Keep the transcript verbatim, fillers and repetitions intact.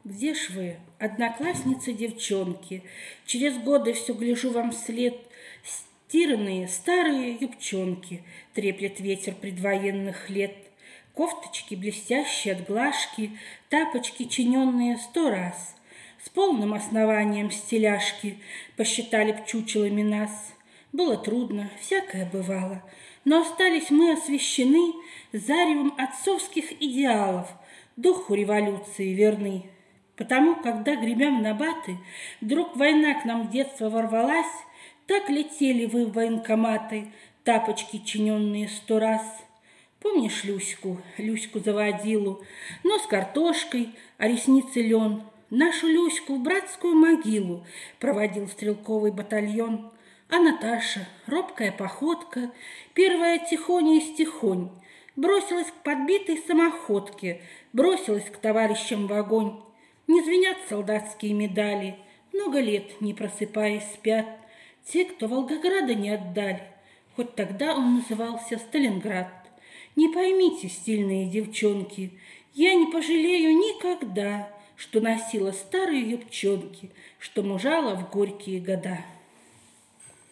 Где ж вы, одноклассницы-девчонки? Через годы все гляжу вам вслед. Стиранные старые юбчонки треплет ветер предвоенных лет. Кофточки блестящие от глажки, тапочки, чиненные сто раз. С полным основанием стеляшки посчитали б чучелами нас. Было трудно, всякое бывало, но остались мы освящены заревом отцовских идеалов, духу революции верны. Потому, когда, гремя в набаты, вдруг война к нам в детство ворвалась, так летели вы в военкоматы, тапочки, чиненные сто раз. Помнишь Люську, Люську заводилу, нос картошкой, а ресницы лен? Нашу Люську в братскую могилу проводил стрелковый батальон. А Наташа, робкая походка, первая тихоня из тихонь, бросилась к подбитой самоходке, бросилась к товарищам в огонь. Не звенят солдатские медали, много лет, не просыпаясь, спят те, кто Волгограда не отдали, хоть тогда он назывался Сталинград. Не поймите, стильные девчонки, я не пожалею никогда, что носила старые юбчонки, что мужала в горькие года.